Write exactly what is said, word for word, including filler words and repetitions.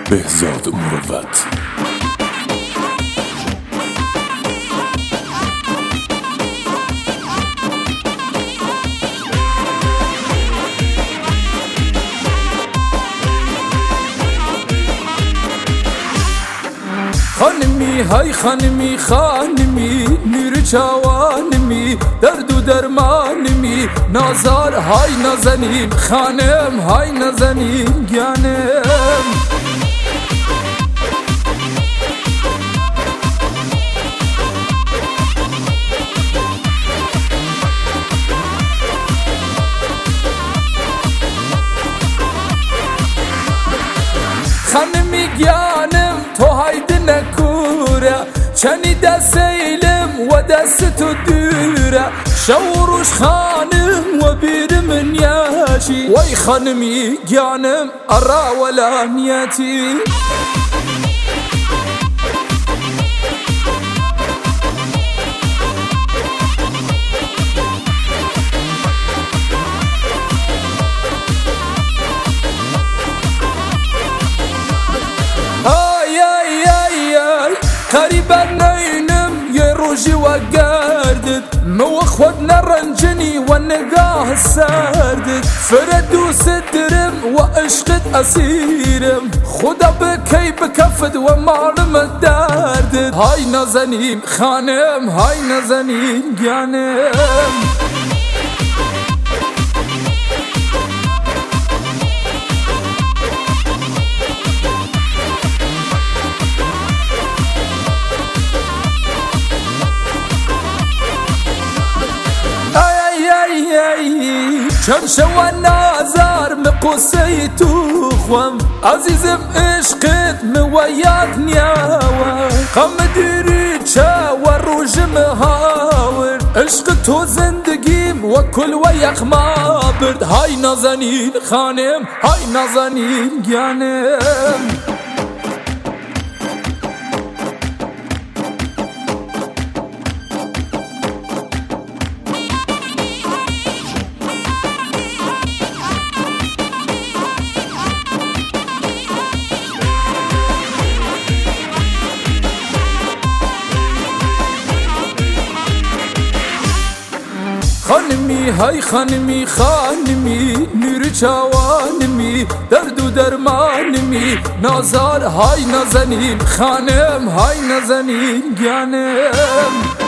بهزاد مروت. خانمی های خانمی خانمی نیر چوانمی درد و درمانمی نازار های نازنین خانم های نازنین گیانم خانمی گیانم تو هایده نکوره چنی دست ایلم و دست تو دوره شوروش خانم و بیر من یاشی وی خانمی گیانم ارا ولا نیتی قريبا نينم يا روجي وقردد مو خود نرنجني والنقاه السردد فرد وسترم واشقد اسيرم خدا بكي بكفد ومعلم الدردد هاي نازنين خانم هاي نازنين جانم چند شوان نازار مقوسی تو خوام عزیزم عشقت مویات نیاوا قم دیری چا و روژم هاور عشق تو زندگیم و کل و یک ما برد های نازنین خانم های نازنین گیانم خانمی های خانمی خانمی نیر چوانمی درد و درمانمی نازار های نازنین خانم های نازنین گیانم